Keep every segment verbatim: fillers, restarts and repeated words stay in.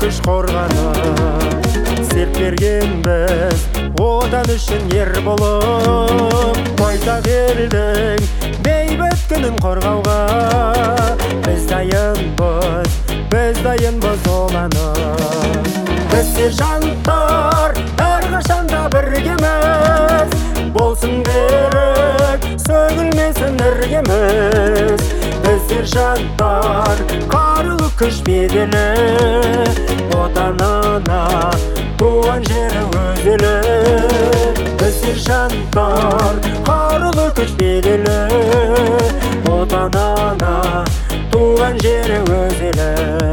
күш қорғанып серт бергенбіз отан үшін ер болып. Қойсақ елдің бейбіт күнін қорғауға, біз дайынбыз, біз дайынбыз оланып. Біз сержанттар әрқашанда біргеміз, болсын берік сөгілмесін іргеміз. Біз сержанттар қарулы күш беделі, отанына туған жері өз елі. Біз сержанттар қарулы күш беделі, отанына туған жері өз елі.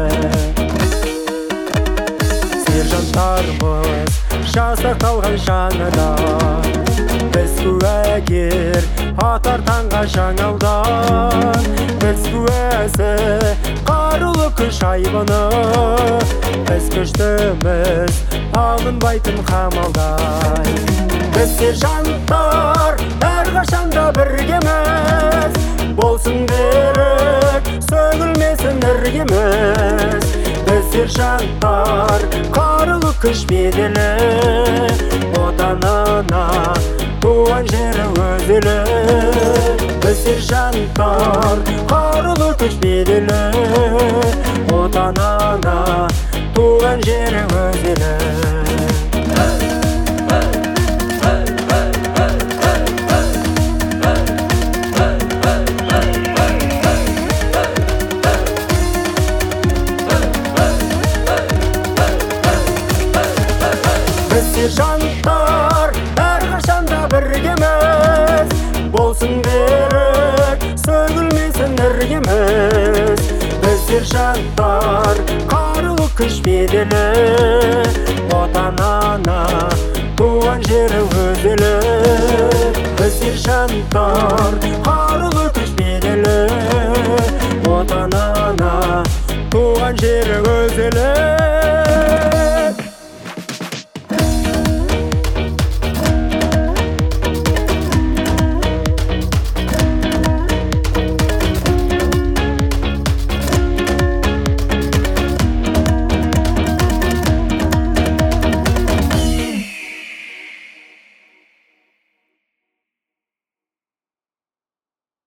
Сержанттарымыз жасақталған шаңыда, біз куәгер атар таңға жаңалдан. Біз куәсі қарулы күш айбыны, біз күштіміз алынбайтын қамалдай. Біз сержанттар әрқашанда біргеміз, болсын берік сөгілмесін іргеміз. Біз сержанттар қарулы күш беделі, отанына туған жері өз елі. Біз сержанттар қарулы күш беделі, отанына туған жері өз елі. Сержанттар әрқашанда біргеміз, болсын берік сөгілмесін іргеміз. Біз сержанттар қарулы күш беделі, отанына туған жері өз елі. Біз сержанттар қарулы